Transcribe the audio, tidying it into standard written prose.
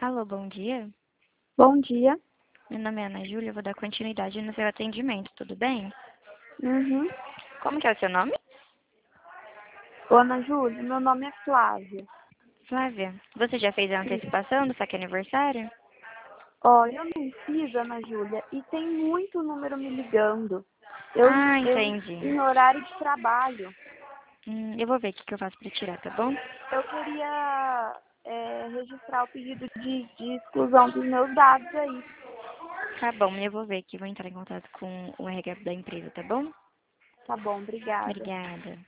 Alô, bom dia. Bom dia. Meu nome é Ana Júlia, eu vou dar continuidade no seu atendimento, tudo bem? Uhum. Como que é o seu nome? Ô, Ana Júlia, meu nome é Flávia. Flávia. Você já fez a antecipação do saque aniversário? Ó, eu não fiz, Ana Júlia, e tem muito número me ligando. Entendi. Em horário de trabalho. Eu vou ver o que eu faço pra tirar, tá bom? Eu queria registrar o pedido de exclusão dos meus dados aí. Tá bom, eu vou ver aqui, vou entrar em contato com o RH da empresa, tá bom? Tá bom, obrigada. Obrigada.